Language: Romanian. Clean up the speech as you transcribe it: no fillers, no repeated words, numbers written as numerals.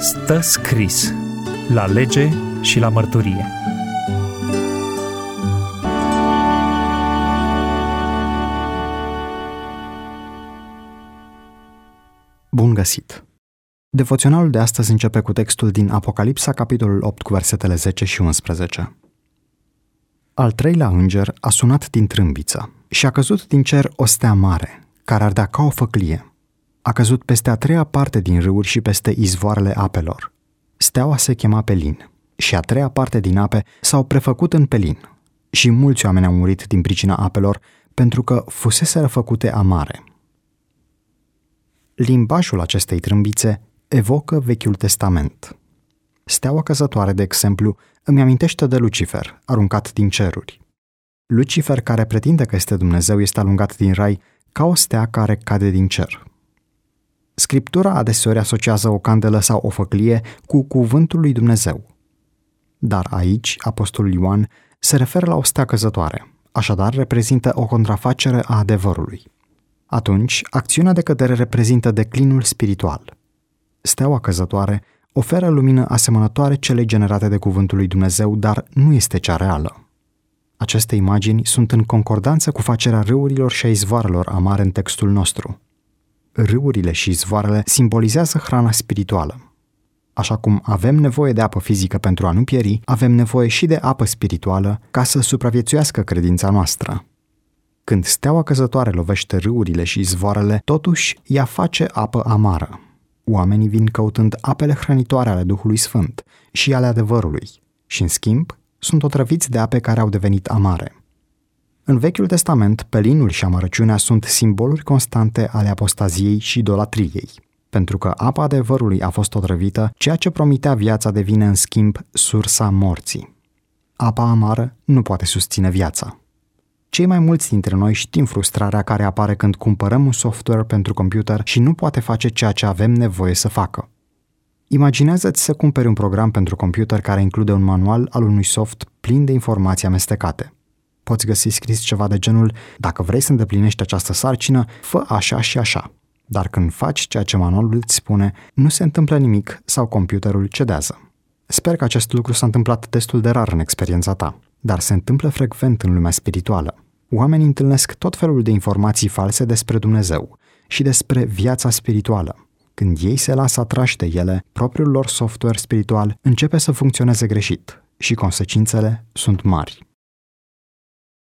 Stă scris la lege și la mărturie. Bun găsit! Devoționalul de astăzi începe cu textul din Apocalipsa, capitolul 8, cu versetele 10 și 11. Al treilea înger a sunat din trâmbiță și a căzut din cer o stea mare, care ardea ca o făclie. A căzut peste a treia parte din râuri și peste izvoarele apelor. Steaua se chema Pelin și a treia parte din ape s-au prefăcut în pelin și mulți oameni au murit din pricina apelor pentru că fuseseră făcute amare. Limbajul acestei trâmbițe evocă Vechiul Testament. Steaua căzătoare, de exemplu, îmi amintește de Lucifer, aruncat din ceruri. Lucifer, care pretinde că este Dumnezeu, este alungat din rai ca o stea care cade din cer. Scriptura adeseori asociază o candelă sau o făclie cu cuvântul lui Dumnezeu. Dar aici, apostolul Ioan se referă la o stea căzătoare, așadar reprezintă o contrafacere a adevărului. Atunci, acțiunea de cădere reprezintă declinul spiritual. Steaua căzătoare oferă lumină asemănătoare celei generate de cuvântul lui Dumnezeu, dar nu este cea reală. Aceste imagini sunt în concordanță cu facerea râurilor și a izvoarelor amare în textul nostru. Râurile și izvoarele simbolizează hrana spirituală. Așa cum avem nevoie de apă fizică pentru a nu pieri, avem nevoie și de apă spirituală ca să supraviețuiască credința noastră. Când steaua căzătoare lovește râurile și izvoarele, totuși ea face apă amară. Oamenii vin căutând apele hrănitoare ale Duhului Sfânt și ale adevărului și, în schimb, sunt otrăviți de ape care au devenit amare. În Vechiul Testament, pelinul și amărăciunea sunt simboluri constante ale apostaziei și idolatriei. Pentru că apa adevărului a fost otrăvită, ceea ce promitea viața devine, în schimb, sursa morții. Apa amară nu poate susține viața. Cei mai mulți dintre noi știm frustrarea care apare când cumpărăm un software pentru computer și nu poate face ceea ce avem nevoie să facă. Imaginează-ți să cumperi un program pentru computer care include un manual al unui soft plin de informații amestecate. Poți găsi scris ceva de genul: dacă vrei să îndeplinești această sarcină, fă așa și așa. Dar când faci ceea ce manualul îți spune, nu se întâmplă nimic sau computerul cedează. Sper că acest lucru s-a întâmplat destul de rar în experiența ta, dar se întâmplă frecvent în lumea spirituală. Oamenii întâlnesc tot felul de informații false despre Dumnezeu și despre viața spirituală. Când ei se lasă atrași de ele, propriul lor software spiritual începe să funcționeze greșit și consecințele sunt mari.